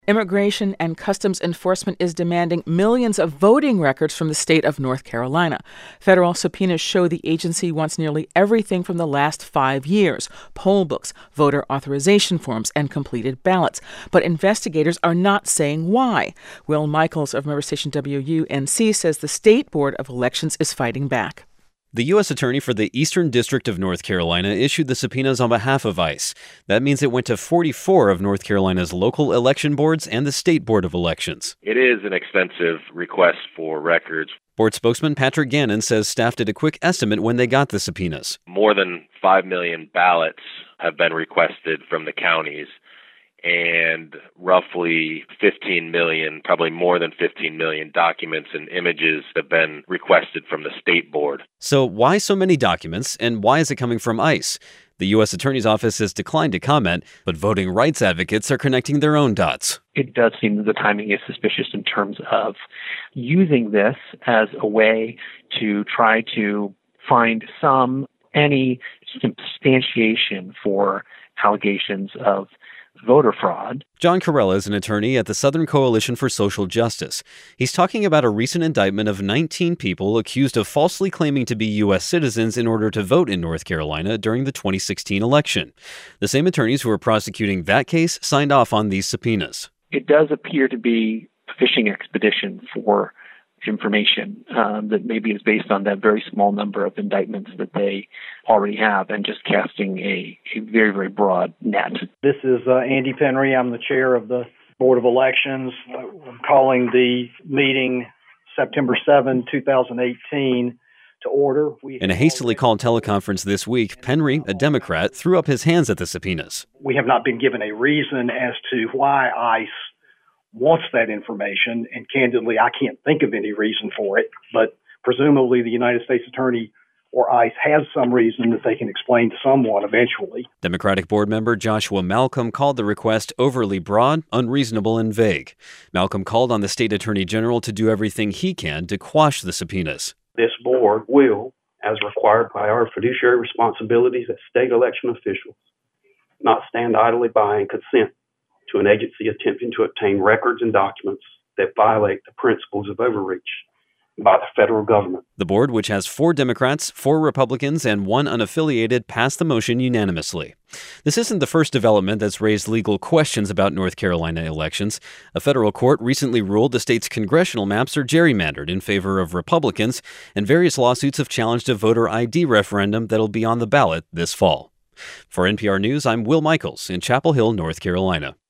Immigration and Customs Enforcement is demanding millions of voting records from the state of North Carolina. Federal subpoenas show the agency wants nearly everything from the last 5 years: poll books, voter authorization forms, and completed ballots. But investigators are not saying why. Will Michaels of member station WUNC says the State Board of Elections is fighting back. The U.S. Attorney for the Eastern District of North Carolina issued the subpoenas on behalf of ICE. That means it went to 44 of North Carolina's local election boards and the State Board of Elections. It is an extensive request for records. Board spokesman Patrick Gannon says staff did a quick estimate when they got the subpoenas. More than 5 million ballots have been requested from the counties, and roughly 15 million, probably more than 15 million documents and images have been requested from the State Board. So why so many documents, and why is it coming from ICE? The U.S. Attorney's Office has declined to comment, but voting rights advocates are connecting their own dots. It does seem that the timing is suspicious in terms of using this as a way to try to find any substantiation for allegations of voter fraud. John Carella is an attorney at the Southern Coalition for Social Justice. He's talking about a recent indictment of 19 people accused of falsely claiming to be U.S. citizens in order to vote in North Carolina during the 2016 election. The same attorneys who are prosecuting that case signed off on these subpoenas. It does appear to be a fishing expedition for information that maybe is based on that very small number of indictments that they already have, and just casting a very, very broad net. This is Andy Penry. I'm the chair of the Board of Elections. I'm calling the meeting September 7, 2018 to order. In a hastily called teleconference this week, Penry, a Democrat, threw up his hands at the subpoenas. We have not been given a reason as to why ICE wants that information, and candidly, I can't think of any reason for it, but presumably the United States Attorney or ICE has some reason that they can explain to someone eventually. Democratic board member Joshua Malcolm called the request overly broad, unreasonable, and vague. Malcolm called on the state attorney general to do everything he can to quash the subpoenas. This board will, as required by our fiduciary responsibilities as state election officials, not stand idly by and consent to an agency attempting to obtain records and documents that violate the principles of overreach by the federal government. The board, which has 4 Democrats, 4 Republicans, and 1 unaffiliated, passed the motion unanimously. This isn't the first development that's raised legal questions about North Carolina elections. A federal court recently ruled the state's congressional maps are gerrymandered in favor of Republicans, and various lawsuits have challenged a voter ID referendum that'll be on the ballot this fall. For NPR News, I'm Will Michaels in Chapel Hill, North Carolina.